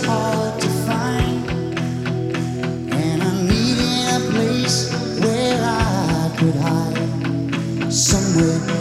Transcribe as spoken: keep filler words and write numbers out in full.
hard to find, and I needed a place where I could hide, somewhere